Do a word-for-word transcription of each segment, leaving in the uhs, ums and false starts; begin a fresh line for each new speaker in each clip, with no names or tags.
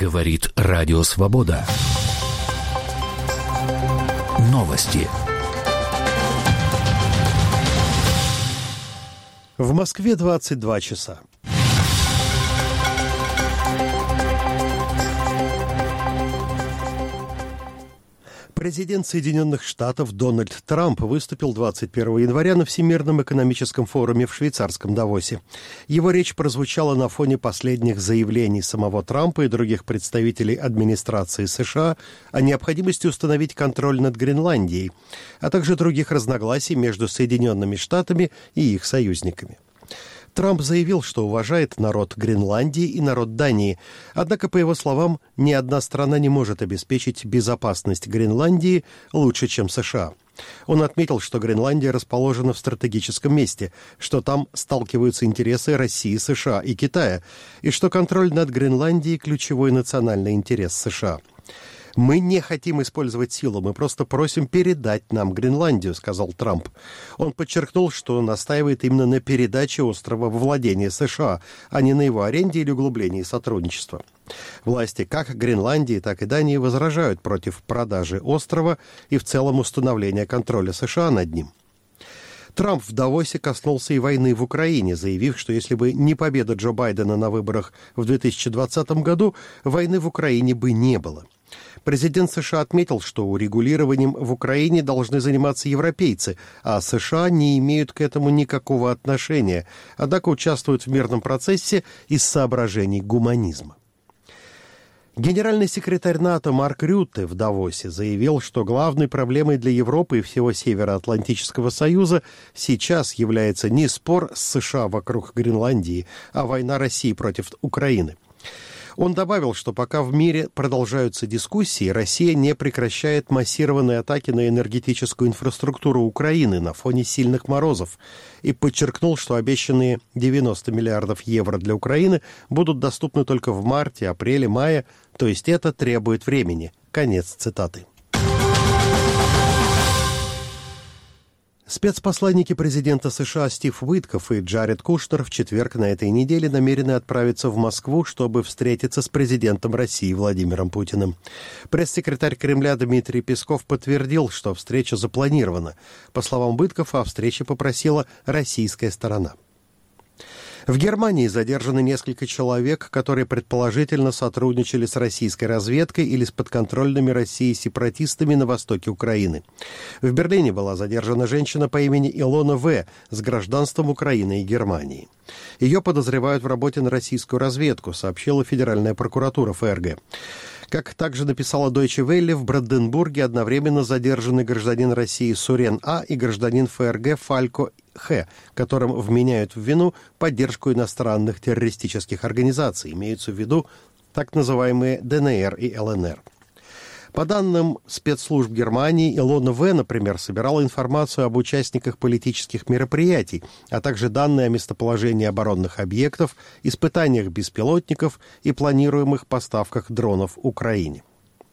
Говорит Радио Свобода. Новости.
В Москве двадцать два часа. Президент Соединенных Штатов Дональд Трамп выступил двадцать первого января на Всемирном экономическом форуме в швейцарском Давосе. Его речь прозвучала на фоне последних заявлений самого Трампа и других представителей администрации США о необходимости установить контроль над Гренландией, а также других разногласий между Соединенными Штатами и их союзниками. Трамп заявил, что уважает народ Гренландии и народ Дании, однако, по его словам, ни одна страна не может обеспечить безопасность Гренландии лучше, чем США. Он отметил, что Гренландия расположена в стратегическом месте, что там сталкиваются интересы России, США и Китая, и что контроль над Гренландией – ключевой национальный интерес США. «Мы не хотим использовать силу, мы просто просим передать нам Гренландию», — сказал Трамп. Он подчеркнул, что настаивает именно на передаче острова во владение США, а не на его аренде или углублении сотрудничества. Власти как Гренландии, так и Дании возражают против продажи острова и в целом установления контроля США над ним. Трамп в Давосе коснулся и войны в Украине, заявив, что если бы не победа Джо Байдена на выборах в две тысячи двадцатом году, войны в Украине бы не было. Президент США отметил, что урегулированием в Украине должны заниматься европейцы, а США не имеют к этому никакого отношения, однако участвуют в мирном процессе из соображений гуманизма. Генеральный секретарь НАТО Марк Рютте в Давосе заявил, что главной проблемой для Европы и всего Североатлантического Союза сейчас является не спор с США вокруг Гренландии, а война России против Украины. Он добавил, что пока в мире продолжаются дискуссии, Россия не прекращает массированные атаки на энергетическую инфраструктуру Украины на фоне сильных морозов, и подчеркнул, что обещанные девяносто миллиардов евро для Украины будут доступны только в марте, апреле, мае, то есть это требует времени. Конец цитаты. Спецпосланники президента США Стив Уиткоф и Джаред Кушнер в четверг на этой неделе намерены отправиться в Москву, чтобы встретиться с президентом России Владимиром Путиным. Пресс-секретарь Кремля Дмитрий Песков подтвердил, что встреча запланирована. По словам Уиткофа, о встрече попросила российская сторона. В Германии задержаны несколько человек, которые предположительно сотрудничали с российской разведкой или с подконтрольными России сепаратистами на востоке Украины. В Берлине была задержана женщина по имени Илона В. с гражданством Украины и Германии. Ее подозревают в работе на российскую разведку, сообщила Федеральная прокуратура ФРГ. Как также написала Deutsche Welle, в Бранденбурге одновременно задержаны гражданин России Сурен А. и гражданин ФРГ Фалько Х., которым вменяют в вину поддержку иностранных террористических организаций, имеются в виду так называемые ДНР и ЛНР. По данным спецслужб Германии, Илона В., например, собирала информацию об участниках политических мероприятий, а также данные о местоположении оборонных объектов, испытаниях беспилотников и планируемых поставках дронов Украине.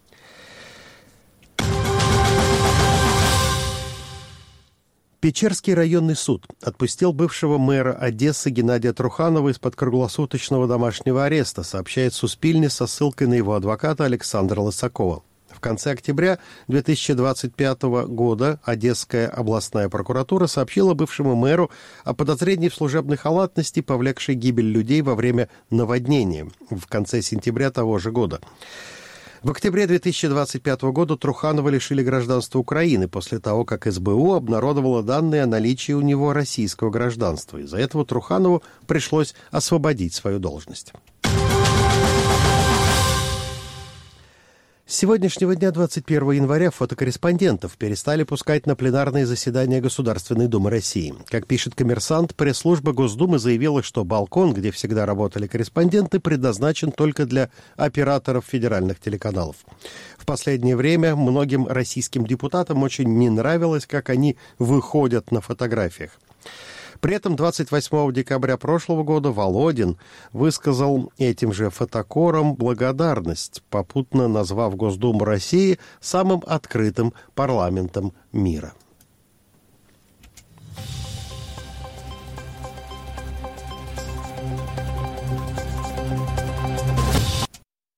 Печерский районный суд отпустил бывшего мэра Одессы Геннадия Труханова из-под круглосуточного домашнего ареста, сообщает Суспильне со ссылкой на его адвоката Александра Лысакова. В конце октября две тысячи двадцать пятого года Одесская областная прокуратура сообщила бывшему мэру о подозрении в служебной халатности, повлекшей гибель людей во время наводнения в конце сентября того же года. В октябре две тысячи двадцать пятого года Труханова лишили гражданства Украины после того, как эс бэ у обнародовала данные о наличии у него российского гражданства. Из-за этого Труханову пришлось освободить свою должность. С сегодняшнего дня, двадцать первого января, фотокорреспондентов перестали пускать на пленарные заседания Государственной Думы России. Как пишет «Коммерсант», пресс-служба Госдумы заявила, что балкон, где всегда работали корреспонденты, предназначен только для операторов федеральных телеканалов. В последнее время многим российским депутатам очень не нравилось, как они выходят на фотографиях. При этом двадцать восьмого декабря прошлого года Володин высказал этим же фотокорам благодарность, попутно назвав Госдуму России самым открытым парламентом мира.